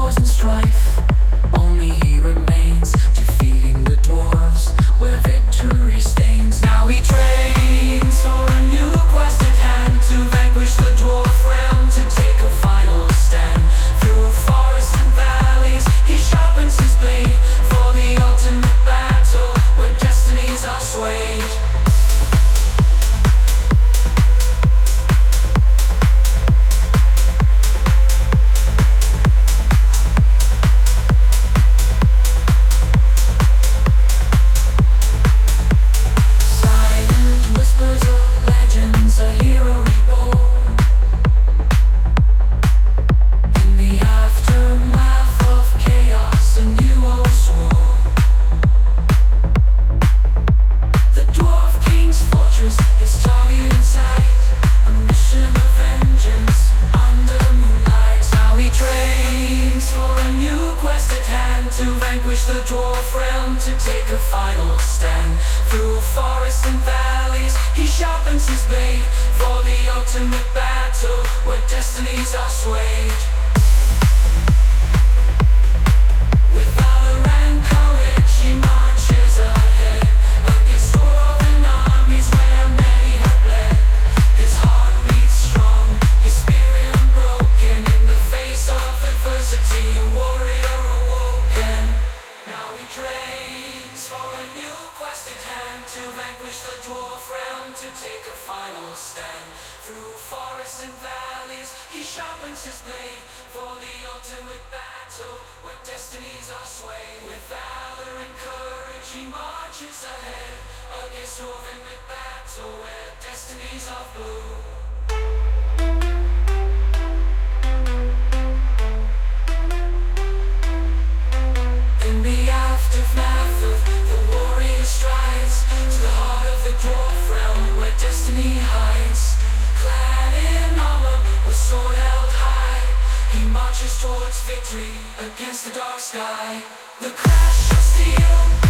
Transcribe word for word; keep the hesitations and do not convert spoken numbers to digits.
wars and strife. Only he remains, defeating the dwarves where victory stains. Now he trains for a new quest at hand, to vanquish the dwarf realm, to take a final stand. Through forests and valleys he sharpens his blade, for the ultimate battle where destinies are swayed. To vanquish the dwarf realm, to take a final stand. Through forests and valleys he sharpens his blade, for the ultimate battle where destinies are swayed. With valor and courage he marches ahead, against dwarven armies where many have bled. His heart beats strong, his spirit unbroken, in the face of adversity a warrior awoken. Now he trains for a new quest at hand, to vanquish the dwarf realm, to take a final stand. Through forests and valleys he sharpens his blade, for the ultimate battle where destinies are swayed. With valor and courage he marches ahead, against ultimate battle where destinies are blue. In the aftermath of the warrior strides, to the heart of the dwarf realm where destiny hides. Clad in armor, with sword held high, he marches towards victory against the dark sky. The crash of steel